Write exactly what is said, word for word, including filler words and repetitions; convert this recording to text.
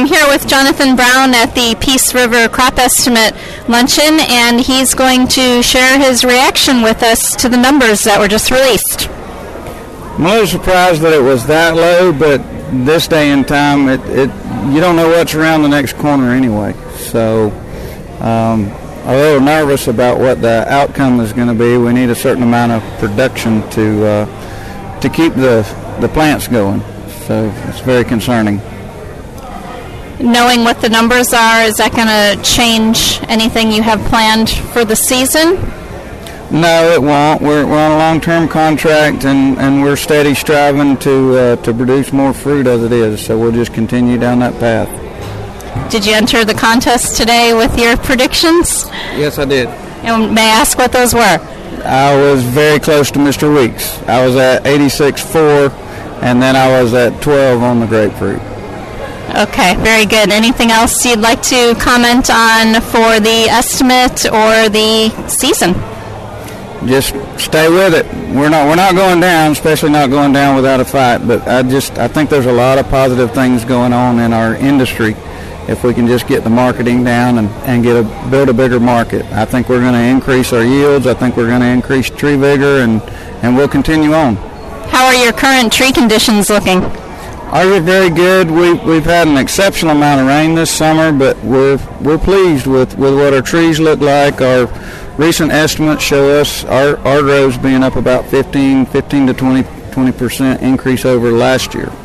I'm here with Jonathan Brown at the Peace River Crop Estimate Luncheon, and he's going to share his reaction with us to the numbers that were just released. I'm a little surprised that it was that low, but this day and time, it, it you don't know what's around the next corner anyway. So um, I'm a little nervous about what the outcome is going to be. We need a certain amount of production to uh, to keep the, the plants going. So it's very concerning. Knowing what the numbers are, is that going to change anything you have planned for the season? No, it won't. We're, we're on a long-term contract, and, and we're steady striving to uh, to produce more fruit as it is. So we'll just continue down that path. Did you enter the contest today with your predictions? Yes, I did. And may I ask what those were? I was very close to Mister Weeks. I was at eighty-six point four, and then I was at twelve on the grapefruit. Okay, very good. Anything else you'd like to comment on for the estimate or the season? Just stay with it. We're not we're not going down, especially not going down without a fight. But I just I think there's a lot of positive things going on in our industry. If we can just get the marketing down and, and get a build a bigger market, I think we're going to increase our yields. I think we're going to increase tree vigor, and, and we'll continue on. How are your current tree conditions looking? Ours are very good. We, we've had an exceptional amount of rain this summer, but we're we're pleased with, with what our trees look like. Our recent estimates show us our, our groves being up about fifteen, fifteen to twenty, twenty percent increase over last year.